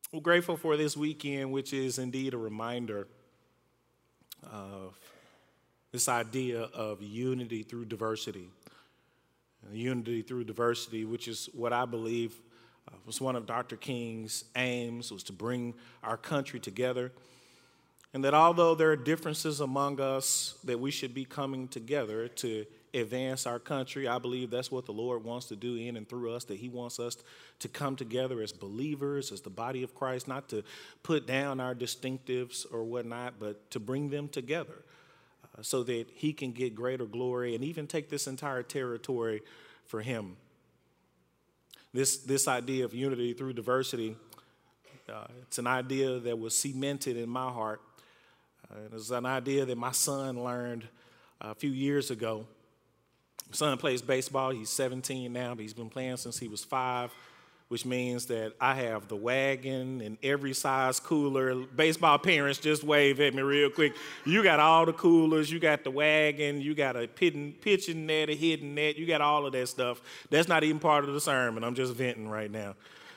We're grateful for this weekend, which is indeed a reminder of this idea of unity through diversity. Unity through diversity, which is what I believe was one of Dr. King's aims, was to bring our country together. And that although there are differences among us, that we should be coming together to advance our country. I believe that's what the Lord wants to do in and through us, that he wants us to come together as believers, as the body of Christ, not to put down our distinctives or whatnot, but to bring them together so that he can get greater glory and even take this entire territory for him. This idea of unity through diversity, it's an idea that was cemented in my heart. It's an idea that my son learned a few years ago. My son plays baseball. He's 17 now, but he's been playing since he was 5, which means that I have the wagon and every size cooler. Baseball parents, just wave at me real quick. You got all the coolers. You got the wagon. You got a pitching net, a hitting net. You got all of that stuff. That's not even part of the sermon. I'm just venting right now.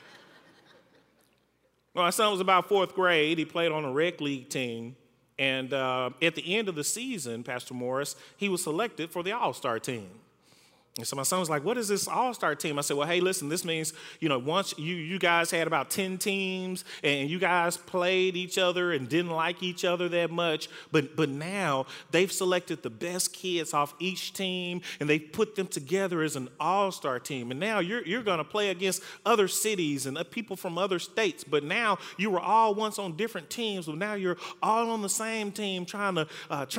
Well, my son was about 4th grade. He played on a rec league team. And at the end of the season, Pastor Morris, he was selected for the All-Star team. And so my son was like, what is this All-Star team? I said, well, hey, listen, this means, once you guys had about 10 teams and you guys played each other and didn't like each other that much. But now they've selected the best kids off each team and they put them together as an All-Star team. And now you're going to play against other cities and people from other states. But now you were all once on different teams, but now you're all on the same team trying to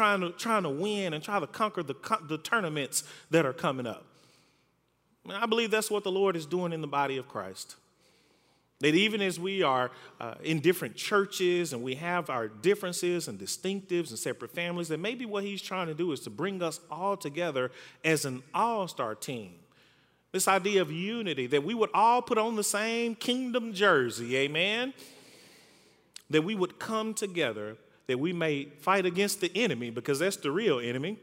win and try to conquer the tournaments that are coming up. I believe that's what the Lord is doing in the body of Christ. That even as we are in different churches and we have our differences and distinctives and separate families, that maybe what he's trying to do is to bring us all together as an all-star team. This idea of unity, that we would all put on the same kingdom jersey, amen? That we would come together, that we may fight against the enemy, because that's the real enemy,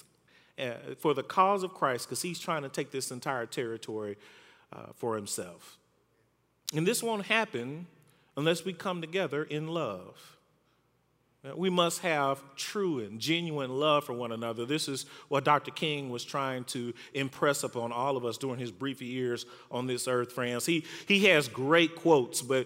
for the cause of Christ, because he's trying to take this entire territory for himself. And this won't happen unless we come together in love. We must have true and genuine love for one another. This is what Dr. King was trying to impress upon all of us during his brief years on this earth, friends. He has great quotes, but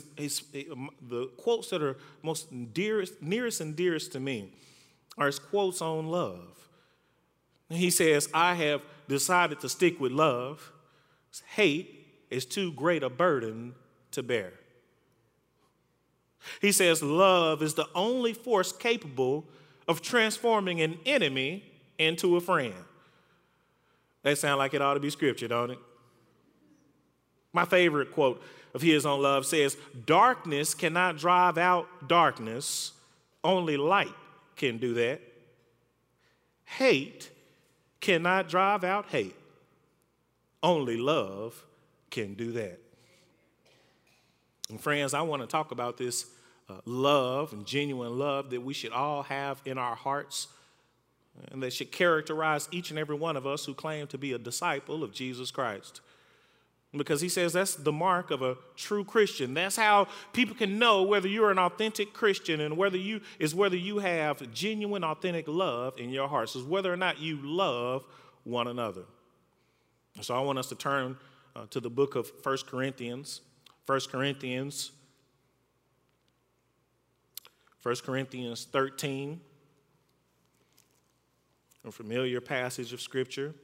the quotes that are most nearest and dearest to me are his quotes on love. He says, I have decided to stick with love. Hate is too great a burden to bear. He says, love is the only force capable of transforming an enemy into a friend. That sounds like it ought to be scripture, don't it? My favorite quote of his on love says, darkness cannot drive out darkness. Only light can do that. Hate cannot drive out hate. Only love can do that. And friends, I want to talk about this love and genuine love that we should all have in our hearts and that should characterize each and every one of us who claim to be a disciple of Jesus Christ. Because he says that's the mark of a true Christian. That's how people can know whether you're an authentic Christian and whether you have genuine, authentic love in your hearts. Is whether or not you love one another. So I want us to turn to the book of 1 Corinthians. 1 Corinthians 13, a familiar passage of Scripture.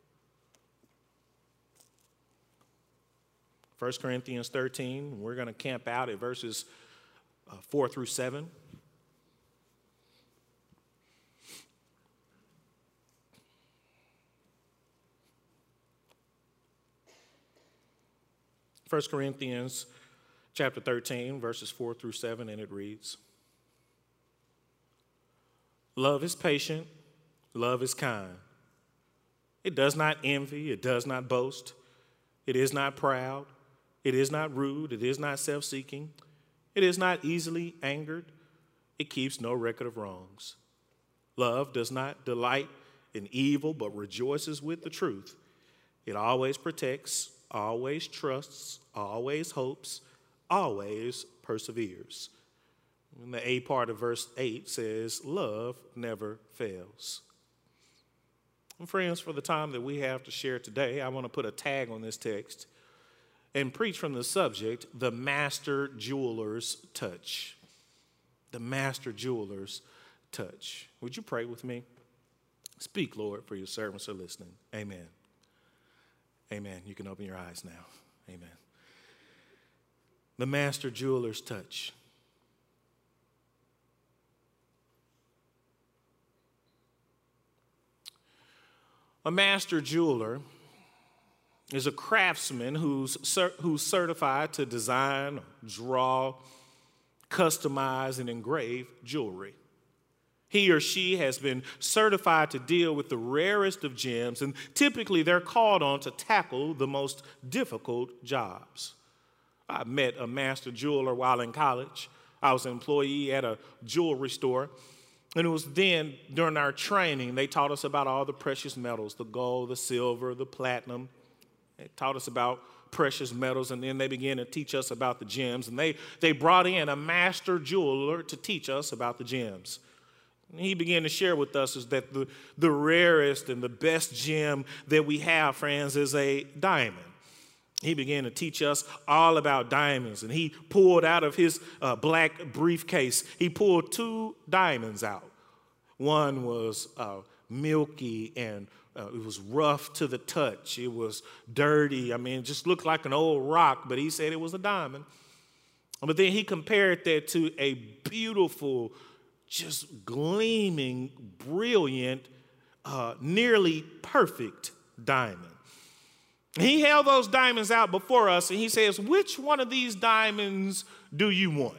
1 Corinthians 13, we're going to camp out at verses 4 through 7. First Corinthians chapter 13, verses 4 through 7, and it reads, love is patient, love is kind. It does not envy, it does not boast, it is not proud. It is not rude. It is not self-seeking. It is not easily angered. It keeps no record of wrongs. Love does not delight in evil, but rejoices with the truth. It always protects, always trusts, always hopes, always perseveres. And the A part of verse 8 says, love never fails. And friends, for the time that we have to share today, I want to put a tag on this text and preach from the subject, the master jeweler's touch. The master jeweler's touch. Would you pray with me? Speak, Lord, for your servants are listening. Amen. Amen. You can open your eyes now. Amen. The master jeweler's touch. A master jeweler is a craftsman who's certified to design, draw, customize, and engrave jewelry. He or she has been certified to deal with the rarest of gems, and typically they're called on to tackle the most difficult jobs. I met a master jeweler while in college. I was an employee at a jewelry store. And it was then, during our training, they taught us about all the precious metals, the gold, the silver, the platinum. They taught us about precious metals, and then they began to teach us about the gems. And they brought in a master jeweler to teach us about the gems. And he began to share with us is that the rarest and the best gem that we have, friends, is a diamond. He began to teach us all about diamonds, and he pulled out of his black briefcase, he pulled 2 diamonds out. One was milky and it was rough to the touch. It was dirty. I mean, it just looked like an old rock, but he said it was a diamond. But then he compared that to a beautiful, just gleaming, brilliant, nearly perfect diamond. He held those diamonds out before us, and he says, which one of these diamonds do you want?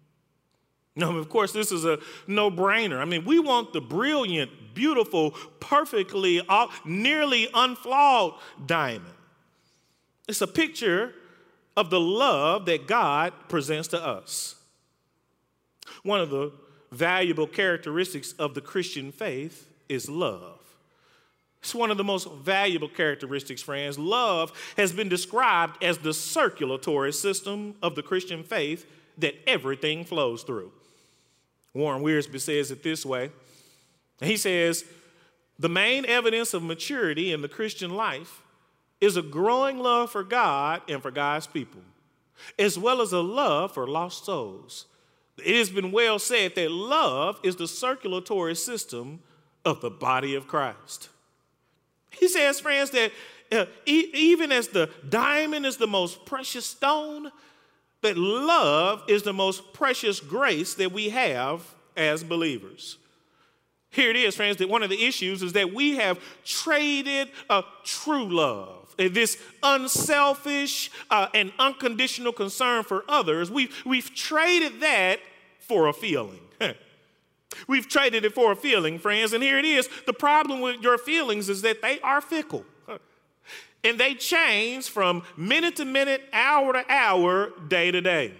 Now, of course, this is a no-brainer. I mean, we want the brilliant, beautiful, perfectly, nearly unflawed diamond. It's a picture of the love that God presents to us. One of the valuable characteristics of the Christian faith is love. It's one of the most valuable characteristics, friends. Love has been described as the circulatory system of the Christian faith that everything flows through. Warren Wiersbe says it this way. He says, the main evidence of maturity in the Christian life is a growing love for God and for God's people, as well as a love for lost souls. It has been well said that love is the circulatory system of the body of Christ. He says, friends, that even as the diamond is the most precious stone, that love is the most precious grace that we have as believers. Here it is, friends, that one of the issues is that we have traded a true love, this unselfish and unconditional concern for others. We've traded that for a feeling. We've traded it for a feeling, friends, and here it is. The problem with your feelings is that they are fickle, and they change from minute to minute, hour to hour, day to day.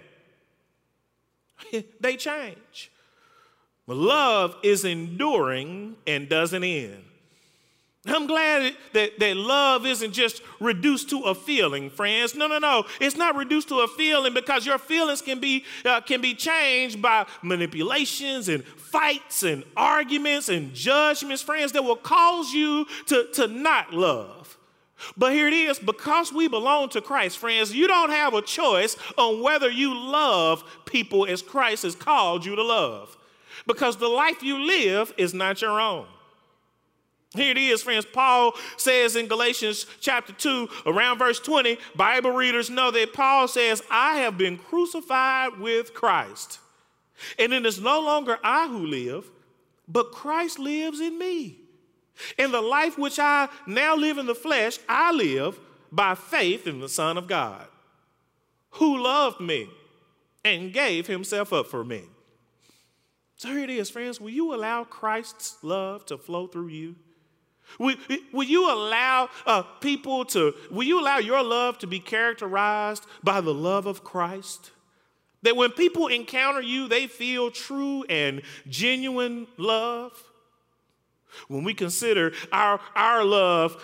They change. But love is enduring and doesn't end. I'm glad that love isn't just reduced to a feeling, friends. No. It's not reduced to a feeling, because your feelings can be changed by manipulations and fights and arguments and judgments, friends, that will cause you to not love. But here it is, because we belong to Christ, friends, you don't have a choice on whether you love people as Christ has called you to love, because the life you live is not your own. Here it is, friends. Paul says in Galatians chapter 2, around verse 20, Bible readers know that Paul says, I have been crucified with Christ. And it is no longer I who live, but Christ lives in me. In the life which I now live in the flesh, I live by faith in the Son of God, who loved me and gave himself up for me. So here it is, friends. Will you allow Christ's love to flow through you? Will you allow will you allow your love to be characterized by the love of Christ? That when people encounter you, they feel true and genuine love? When we consider our love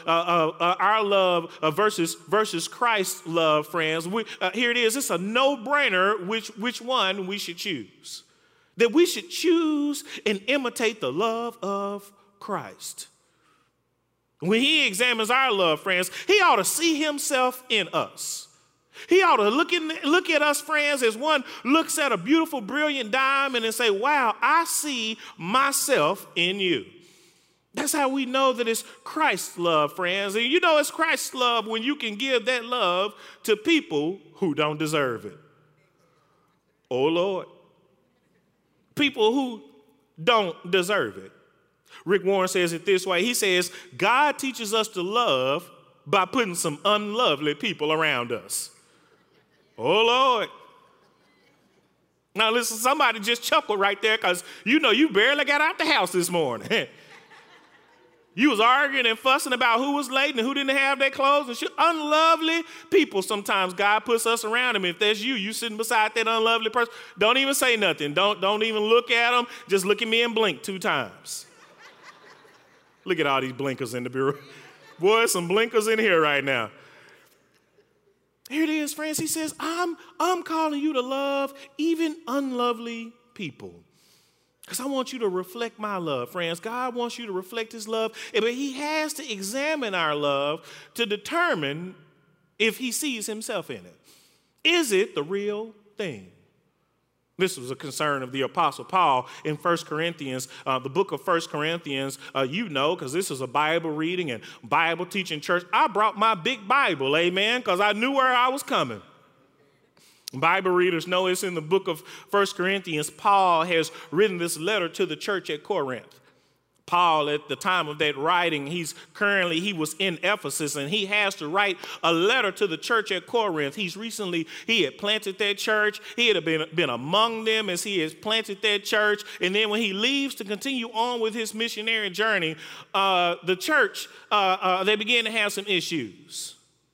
versus Christ's love, friends, here it is. It's a no-brainer which one we should choose. That we should choose and imitate the love of Christ. When he examines our love, friends, he ought to see himself in us. He ought to look at us, friends, as one looks at a beautiful, brilliant diamond and say, wow, I see myself in you. That's how we know that it's Christ's love, friends. And you know it's Christ's love when you can give that love to people who don't deserve it. Oh, Lord. People who don't deserve it. Rick Warren says it this way. He says, God teaches us to love by putting some unlovely people around us. Oh, Lord. Now, listen, somebody just chuckled right there because you know you barely got out the house this morning. You was arguing and fussing about who was late and who didn't have their clothes and shit. Unlovely people. Sometimes God puts us around them. If that's you sitting beside that unlovely person, don't even say nothing. Don't even look at them. Just look at me and blink 2 times. Look at all these blinkers in the bureau. Boy, some blinkers in here right now. Here it is, friends. He says, I'm calling you to love even unlovely people. Because I want you to reflect my love, friends. God wants you to reflect his love, but he has to examine our love to determine if he sees himself in it. Is it the real thing? This was a concern of the Apostle Paul in 1 Corinthians, the book of 1 Corinthians. Because this is a Bible reading and Bible teaching church. I brought my big Bible, amen, because I knew where I was coming. Bible readers know it's in the book of 1 Corinthians. Paul has written this letter to the church at Corinth. Paul, at the time of that writing, he was in Ephesus, and he has to write a letter to the church at Corinth. He had planted that church. He had been among them as he has planted that church. And then when he leaves to continue on with his missionary journey, the church, they began to have some issues.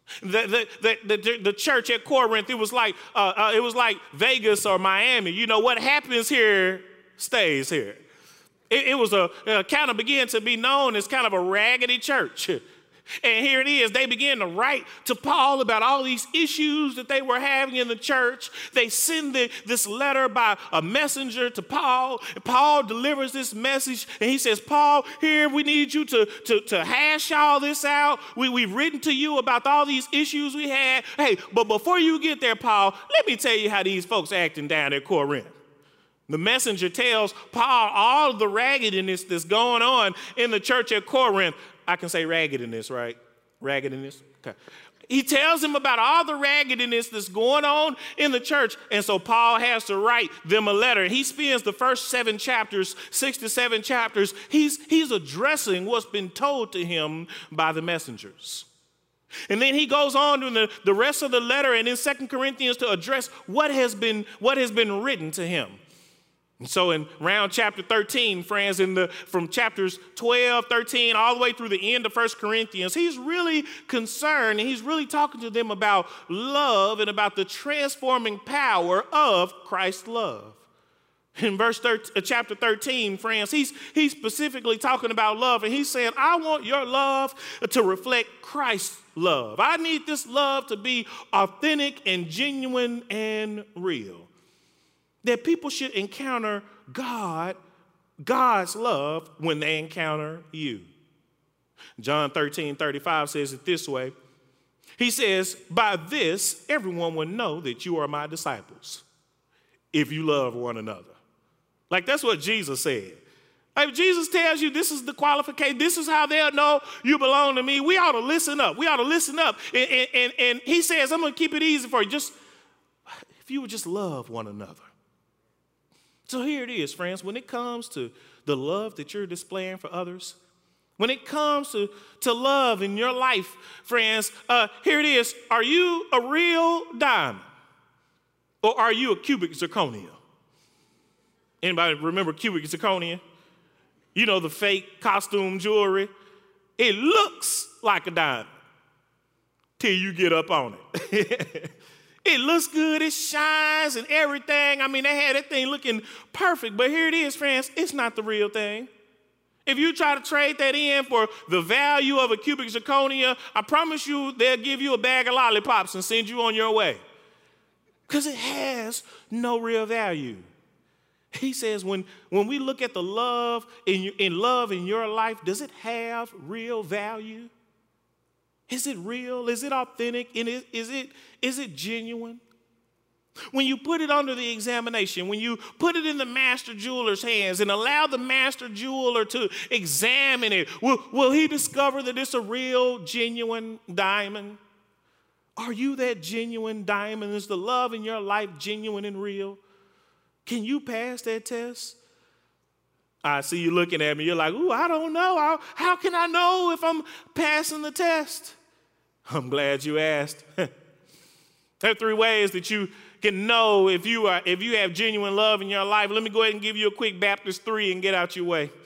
The church at Corinth, it was like Vegas or Miami. You know, what happens here stays here. It was kind of began to be known as kind of a raggedy church. And here it is. They began to write to Paul about all these issues that they were having in the church. They send this letter by a messenger to Paul. Paul delivers this message, and he says, Paul, here, we need you to hash all this out. We've written to you about all these issues we had. Hey, but before you get there, Paul, let me tell you how these folks acting down at Corinth. The messenger tells Paul all of the raggedness that's going on in the church at Corinth. I can say raggedness, right? Raggedness. Okay. He tells him about all the raggedness that's going on in the church. And so Paul has to write them a letter. He spends the first 7 chapters, 6 to 7 chapters, he's addressing what's been told to him by the messengers. And then he goes on to the rest of the letter and in 2 Corinthians to address what has been written to him. And so in around chapter 13, friends, from chapters 12, 13, all the way through the end of 1 Corinthians, he's really concerned and he's really talking to them about love and about the transforming power of Christ's love. In chapter 13, friends, he's specifically talking about love, and he's saying, I want your love to reflect Christ's love. I need this love to be authentic and genuine and real. That people should encounter God's love when they encounter you. John 13:35 says it this way. He says, by this, everyone will know that you are my disciples, if you love one another. Like, that's what Jesus said. Like, if Jesus tells you this is the qualification, this is how they'll know you belong to me, we ought to listen up. We ought to listen up. And he says, I'm going to keep it easy for you. If you would just love one another. So here it is, friends. When it comes to the love that you're displaying for others, when it comes to love in your life, friends, here it is. Are you a real diamond or are you a cubic zirconia? Anybody remember cubic zirconia? You know, the fake costume jewelry. It looks like a diamond till you get up on it. It looks good, it shines and everything. I mean, they had that thing looking perfect, but here it is, friends. It's not the real thing. If you try to trade that in for the value of a cubic zirconia, I promise you they'll give you a bag of lollipops and send you on your way. Because it has no real value. He says when we look at the love in your life, does it have real value? Is it real? Is it authentic? And is it genuine? When you put it under the examination, when you put it in the master jeweler's hands and allow the master jeweler to examine it, will he discover that it's a real, genuine diamond? Are you that genuine diamond? Is the love in your life genuine and real? Can you pass that test? I see you looking at me. You're like, ooh, I don't know. How can I know if I'm passing the test? I'm glad you asked. There are 3 ways that you can know if you have genuine love in your life. Let me go ahead and give you a quick Baptist 3 and get out your way.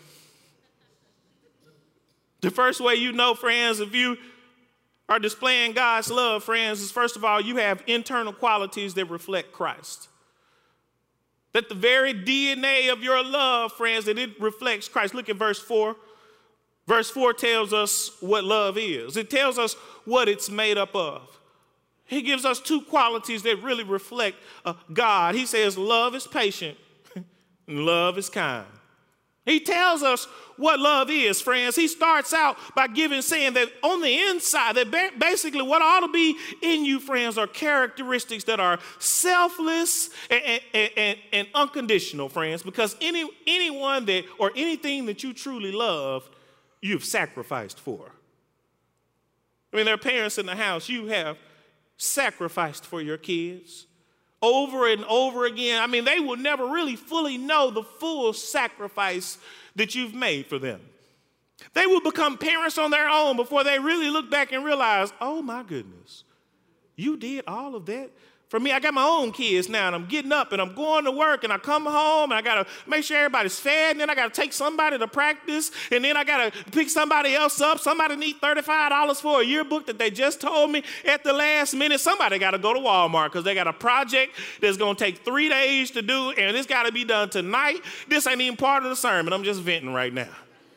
The first way you know, friends, if you are displaying God's love, friends, is first of all, you have internal qualities that reflect Christ. That the very DNA of your love, friends, that it reflects Christ. Look at verse 4. Verse 4 tells us what love is. It tells us what it's made up of. He gives us 2 qualities that really reflect God. He says love is patient and love is kind. He tells us what love is, friends. He starts out by saying that on the inside, that basically what ought to be in you, friends, are characteristics that are selfless and unconditional, friends, because anyone that or anything that you truly love, you've sacrificed for. I mean, there are parents in the house, you have sacrificed for your kids over and over again. I mean, they will never really fully know the full sacrifice that you've made for them. They will become parents on their own before they really look back and realize, oh my goodness, you did all of that for me. I got my own kids now, and I'm getting up and I'm going to work, and I come home and I got to make sure everybody's fed, and then I got to take somebody to practice, and then I got to pick somebody else up. Somebody needs $35 for a yearbook that they just told me at the last minute. Somebody got to go to Walmart because they got a project that's going to take 3 days to do, and it's got to be done tonight. This ain't even part of the sermon. I'm just venting right now.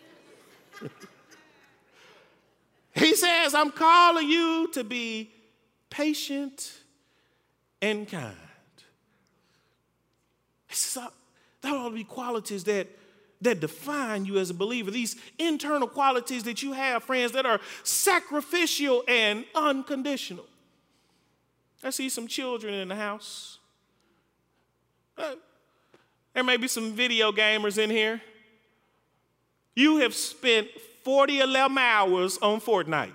He says, I'm calling you to be patient and kind. That ought to be qualities that define you as a believer. These internal qualities that you have, friends, that are sacrificial and unconditional. I see some children in the house. There may be some video gamers in here. You have spent 11 hours on Fortnite.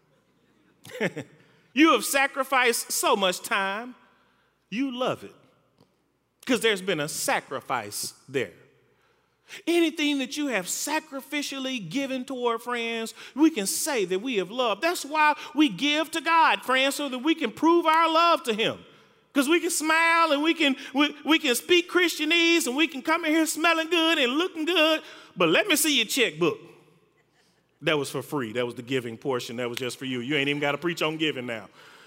You have sacrificed so much time. You love it because there's been a sacrifice there. Anything that you have sacrificially given toward, friends, we can say that we have loved. That's why we give to God, friends, so that we can prove our love to him. Because we can smile and we can speak Christianese and we can come in here smelling good and looking good. But let me see your checkbook. That was for free. That was the giving portion. That was just for you. You ain't even got to preach on giving now.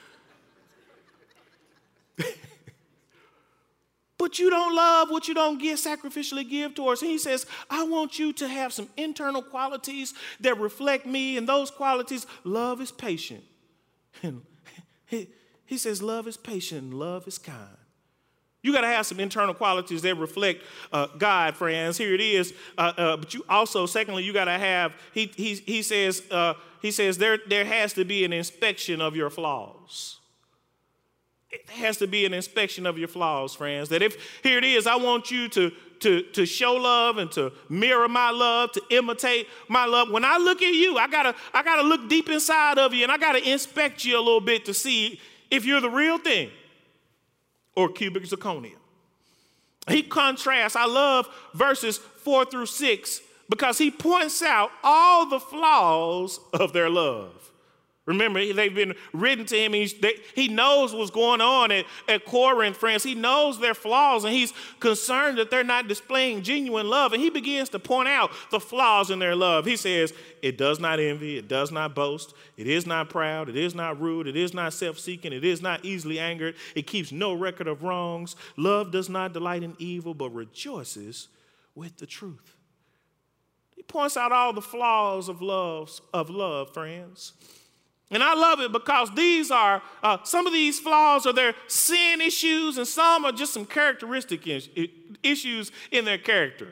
But you don't love what you don't sacrificially give towards. And he says, I want you to have some internal qualities that reflect me. And those qualities, love is patient. And he says, love is patient and love is kind. You got to have some internal qualities that reflect God, friends. Here it is. But you also, secondly, you got to have, he says there has to be an inspection of your flaws. It has to be an inspection of your flaws, friends. That if, here it is, I want you to show love and to mirror my love, to imitate my love. When I look at you, I gotta look deep inside of you, and I got to inspect you a little bit to see if you're the real thing or cubic zirconia. He contrasts, I love verses 4 through 6 because he points out all the flaws of their love. Remember, they've been written to him. He knows what's going on at Corinth, friends. He knows their flaws, and he's concerned that they're not displaying genuine love. And he begins to point out the flaws in their love. He says, it does not envy, it does not boast, it is not proud, it is not rude, it is not self-seeking, it is not easily angered, it keeps no record of wrongs. Love does not delight in evil, but rejoices with the truth. He points out all the flaws of love, friends. And I love it because these are, some of these flaws are their sin issues, and some are just some characteristic issues in their character.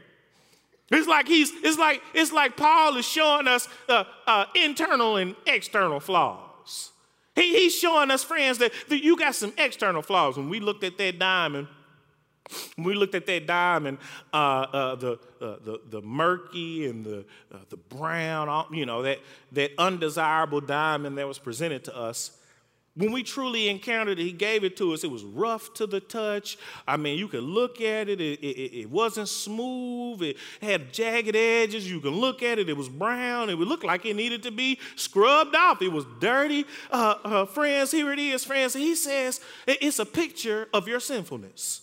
It's like Paul is showing us internal and external flaws. He's showing us, friends, that you got some external flaws. When we looked at that diamond, the murky and the brown, that undesirable diamond that was presented to us. When we truly encountered it, he gave it to us. It was rough to the touch. I mean, you could look at it. It wasn't smooth. It had jagged edges. You can look at it. It was brown. It would look like it needed to be scrubbed off. It was dirty. Friends, here it is, friends. He says it's a picture of your sinfulness.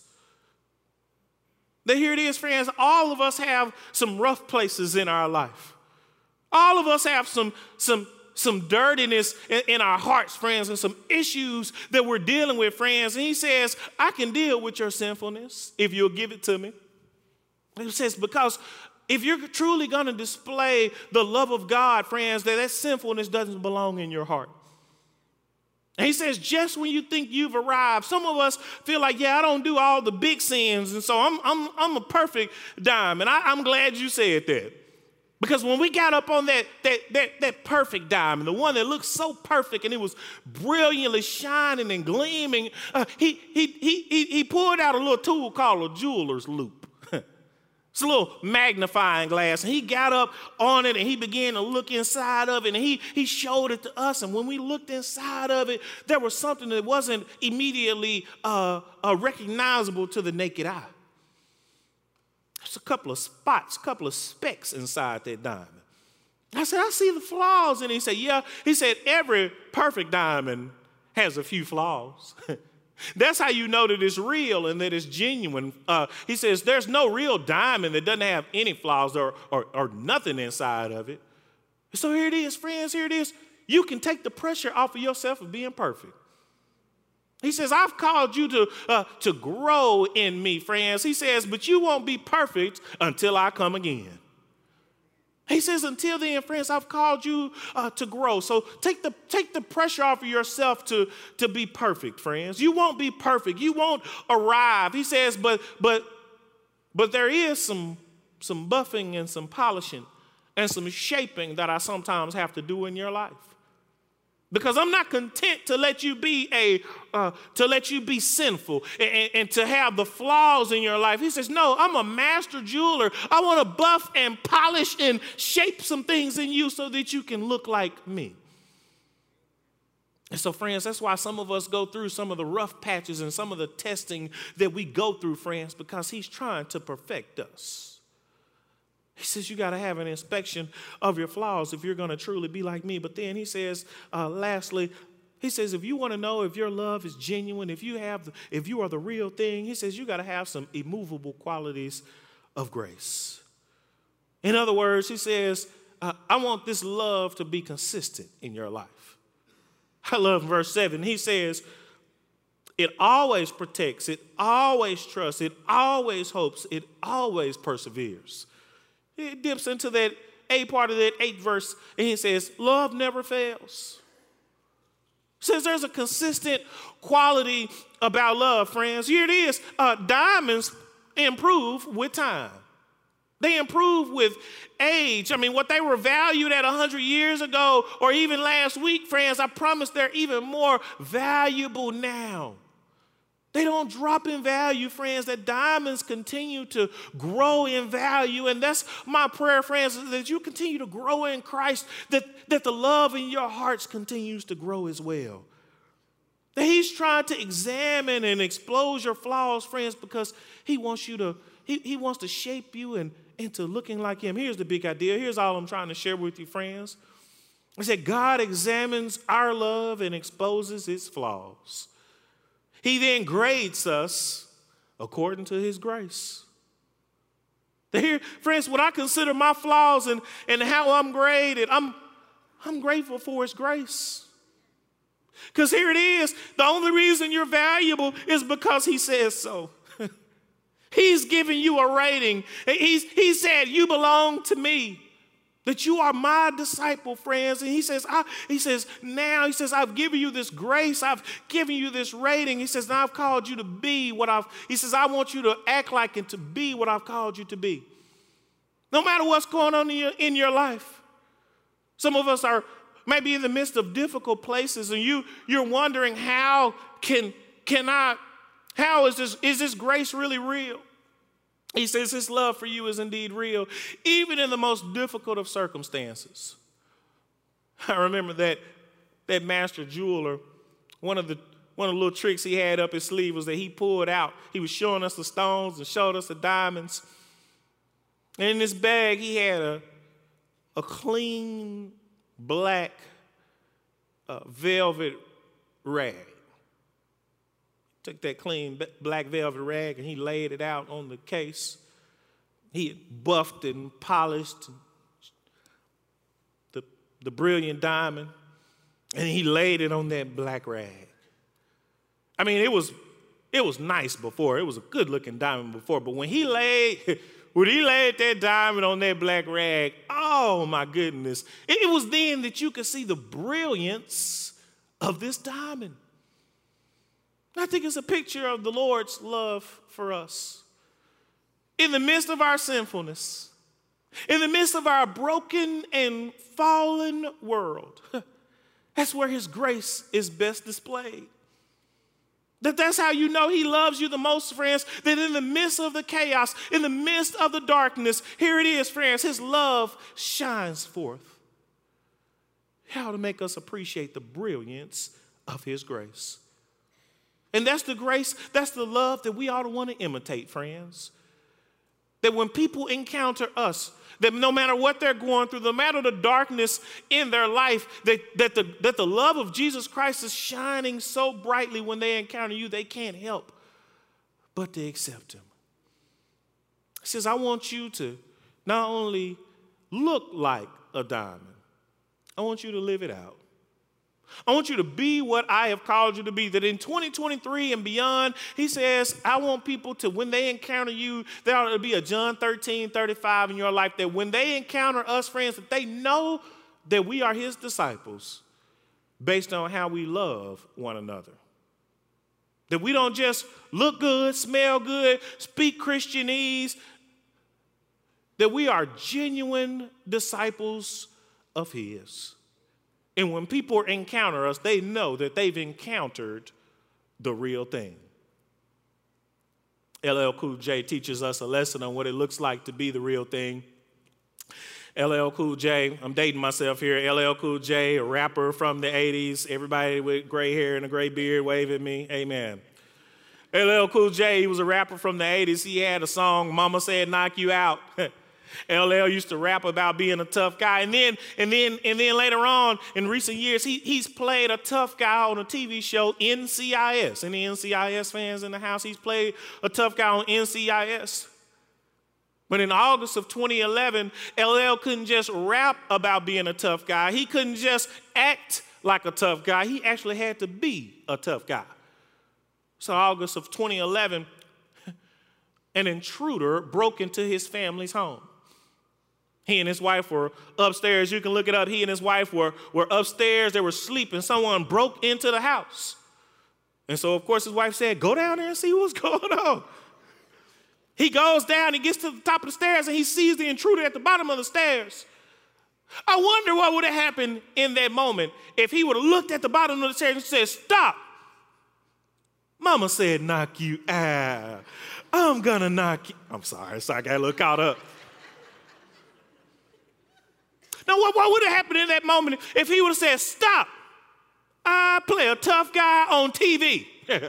Here it is, friends. All of us have some rough places in our life. All of us have some dirtiness in our hearts, friends, and some issues that we're dealing with, friends. And he says, I can deal with your sinfulness if you'll give it to me. He says, because if you're truly going to display the love of God, friends, that sinfulness doesn't belong in your heart. And he says, just when you think you've arrived, some of us feel like, I don't do all the big sins, and so I'm a perfect diamond. I'm glad you said that. Because when we got up on that perfect diamond, the one that looked so perfect and it was brilliantly shining and gleaming, he pulled out a little tool called a jeweler's loupe. It's a little magnifying glass, and he got up on it and he began to look inside of it, and he showed it to us. And when we looked inside of it, there was something that wasn't immediately recognizable to the naked eye. There's a couple of spots, a couple of specks inside that diamond. I said, I see the flaws. And he said, yeah. He said, every perfect diamond has a few flaws. That's how you know that it's real and that it's genuine. He says, there's no real diamond that doesn't have any flaws or nothing inside of it. So here it is, friends, here it is. You can take the pressure off of yourself of being perfect. He says, I've called you to grow in me, friends. He says, but you won't be perfect until I come again. He says, until then, friends, I've called you to grow. So take the pressure off of yourself to be perfect, friends. You won't be perfect. You won't arrive. He says, but there is some buffing and some polishing and some shaping that I sometimes have to do in your life. Because I'm not content to let you be sinful and to have the flaws in your life. He says, no, I'm a master jeweler. I want to buff and polish and shape some things in you so that you can look like me. And so, friends, that's why some of us go through some of the rough patches and some of the testing that we go through, friends, because he's trying to perfect us. He says you got to have an inspection of your flaws if you're going to truly be like me. But then he says, lastly, he says, if you want to know if your love is genuine, if you are the real thing, he says you got to have some immovable qualities of grace. In other words, he says, I want this love to be consistent in your life. I love verse 7. He says, it always protects, it always trusts, it always hopes, it always perseveres. It dips into that A part of that 8th verse, and he says, love never fails. Says there's a consistent quality about love, friends. Here it is. Diamonds improve with time. They improve with age. I mean, what they were valued at 100 years ago or even last week, friends, I promise they're even more valuable now. They don't drop in value, friends. That diamonds continue to grow in value. And that's my prayer, friends, is that you continue to grow in Christ, that the love in your hearts continues to grow as well. That he's trying to examine and expose your flaws, friends, because he wants you to, he wants to shape you into looking like him. Here's the big idea. Here's all I'm trying to share with you, friends. I said, God examines our love and exposes its flaws. He then grades us according to his grace. Here, friends, when I consider my flaws and how I'm graded, I'm grateful for his grace. Because here it is, the only reason you're valuable is because he says so. He's giving you a rating. He said, you belong to me. That you are my disciple, friends. And he says, I've given you this grace. I've given you this rating. He says, now I've called you to be he says, I want you to act like and to be what I've called you to be. No matter what's going on in your life. Some of us are maybe in the midst of difficult places and you're wondering how is this grace really real? He says his love for you is indeed real, even in the most difficult of circumstances. I remember that master jeweler, one of the little tricks he had up his sleeve was that he pulled out. He was showing us the stones and showed us the diamonds. And in this bag, he had a clean black velvet rag. Took that clean black velvet rag and he laid it out on the case. He had buffed and polished the brilliant diamond, and he laid it on that black rag. I mean, it was nice before. It was a good-looking diamond before, but when he laid that diamond on that black rag, oh my goodness, it was then that you could see the brilliance of this diamond. I think it's a picture of the Lord's love for us. In the midst of our sinfulness, in the midst of our broken and fallen world, that's where his grace is best displayed. That's how you know he loves you the most, friends, that in the midst of the chaos, in the midst of the darkness, here it is, friends, his love shines forth. How to make us appreciate the brilliance of his grace. And that's the grace, that's the love that we ought to want to imitate, friends. That when people encounter us, that no matter what they're going through, no matter the darkness in their life, that the love of Jesus Christ is shining so brightly when they encounter you, they can't help but to accept him. He says, I want you to not only look like a diamond, I want you to live it out. I want you to be what I have called you to be, that in 2023 and beyond, he says, I want people to, when they encounter you, there ought to be a John 13:35 in your life, that when they encounter us, friends, that they know that we are his disciples based on how we love one another. That we don't just look good, smell good, speak Christianese, that we are genuine disciples of his. And when people encounter us, they know that they've encountered the real thing. LL Cool J teaches us a lesson on what it looks like to be the real thing. LL Cool J, I'm dating myself here. LL Cool J, a rapper from the 80s. Everybody with gray hair and a gray beard, wave at me. Amen. LL Cool J, he was a rapper from the 80s. He had a song, Mama Said Knock You Out. LL used to rap about being a tough guy. And then later on, in recent years, he's played a tough guy on a TV show, NCIS. Any NCIS fans in the house? He's played a tough guy on NCIS. But in August of 2011, LL couldn't just rap about being a tough guy. He couldn't just act like a tough guy. He actually had to be a tough guy. So August of 2011, an intruder broke into his family's home. He and his wife were upstairs. You can look it up. He and his wife were upstairs. They were sleeping. Someone broke into the house. And so, of course, his wife said, go down there and see what's going on. He goes down. He gets to the top of the stairs, and he sees the intruder at the bottom of the stairs. I wonder what would have happened in that moment if he would have looked at the bottom of the stairs and said, stop. Mama said, knock you out. I'm going to knock you. I'm sorry. I got a little caught up. Now, what would have happened in that moment if he would have said, stop, I play a tough guy on TV?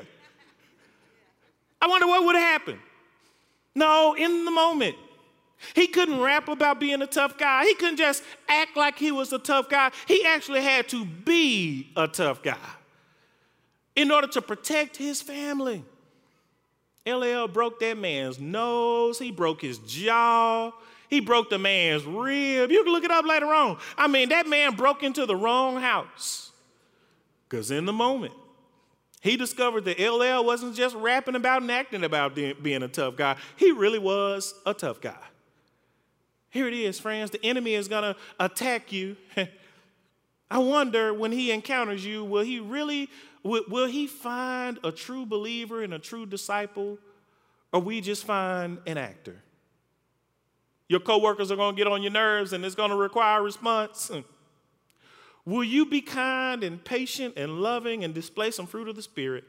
I wonder what would have happened. No, in the moment, he couldn't rap about being a tough guy. He couldn't just act like he was a tough guy. He actually had to be a tough guy in order to protect his family. LL broke that man's nose. He broke his jaw. He broke the man's rib. You can look it up later on. I mean, that man broke into the wrong house. Because in the moment, he discovered that LL wasn't just rapping about and acting about being a tough guy. He really was a tough guy. Here it is, friends. The enemy is going to attack you. I wonder when he encounters you, will he find a true believer and a true disciple, or will he just find an actor? Your coworkers are going to get on your nerves and it's going to require a response. Will you be kind and patient and loving and display some fruit of the Spirit?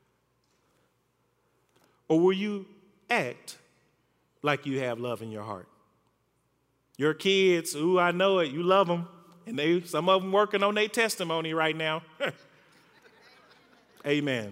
Or will you act like you have love in your heart? Your kids, ooh, I know it, you love them. And some of them working on their testimony right now. Amen.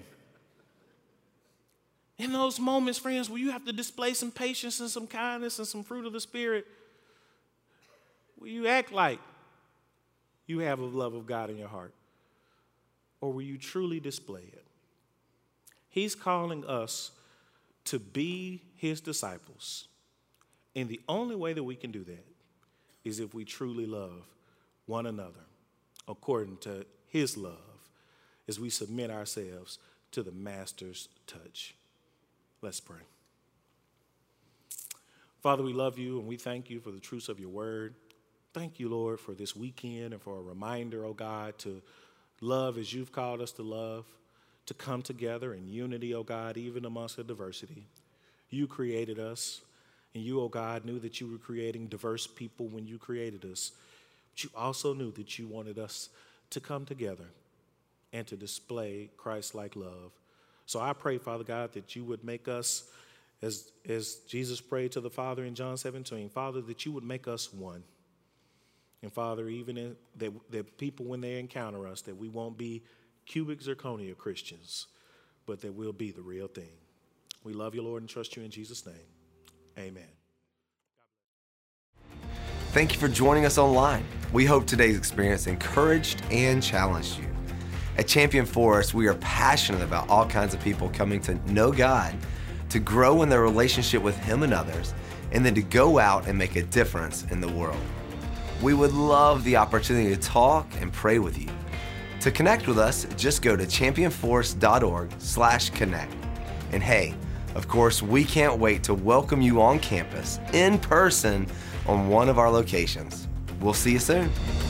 In those moments, friends, where you have to display some patience and some kindness and some fruit of the Spirit, will you act like you have the love of God in your heart? Or will you truly display it? He's calling us to be his disciples. And the only way that we can do that is if we truly love one another according to his love, as we submit ourselves to the Master's touch. Let's pray. Father, we love you and we thank you for the truths of your word. Thank you, Lord, for this weekend and for a reminder, oh God, to love as you've called us to love, to come together in unity, oh God, even amongst the diversity. You created us, and you, oh God, knew that you were creating diverse people when you created us. But you also knew that you wanted us to come together and to display Christ-like love. So I pray, Father God, that you would make us, as Jesus prayed to the Father in John 17, Father, that you would make us one. And Father, even that people, when they encounter us, that we won't be cubic zirconia Christians, but that we'll be the real thing. We love you, Lord, and trust you in Jesus' name. Amen. Thank you for joining us online. We hope today's experience encouraged and challenged you. At Champion Forest, we are passionate about all kinds of people coming to know God, to grow in their relationship with Him and others, and then to go out and make a difference in the world. We would love the opportunity to talk and pray with you. To connect with us, just go to championforest.org/connect. And hey, of course, we can't wait to welcome you on campus in person on one of our locations. We'll see you soon.